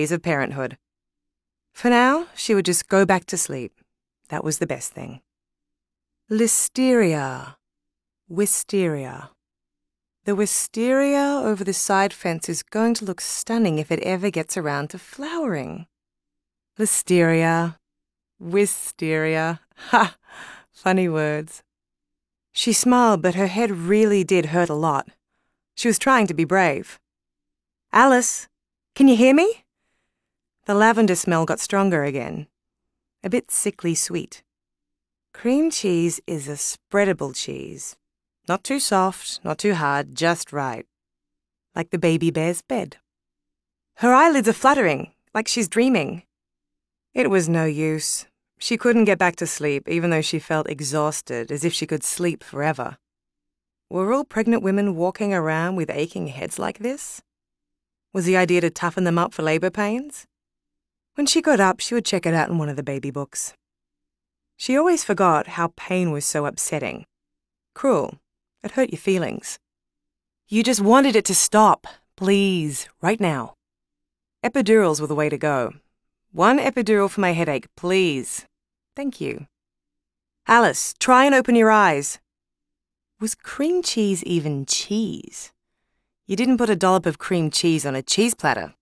of parenthood. For now, she would just go back to sleep. That was the best thing. Listeria. Wisteria. The wisteria over the side fence is going to look stunning if it ever gets around to flowering. Listeria. Wisteria. Ha! Funny words. She smiled, but her head really did hurt a lot. She was trying to be brave. Alice, can you hear me? The lavender smell got stronger again. A bit sickly sweet. Cream cheese is a spreadable cheese. Not too soft, not too hard, just right. Like the baby bear's bed. Her eyelids are fluttering, like she's dreaming. It was no use. She couldn't get back to sleep, even though she felt exhausted, as if she could sleep forever. Were all pregnant women walking around with aching heads like this? Was the idea to toughen them up for labor pains? When she got up, she would check it out in one of the baby books. She always forgot how pain was so upsetting. Cruel. It hurt your feelings. You just wanted it to stop. Please, right now. Epidurals were the way to go. 1 epidural for my headache, please. Thank you. Alice, try and open your eyes. Was cream cheese even cheese? You didn't put a dollop of cream cheese on a cheese platter.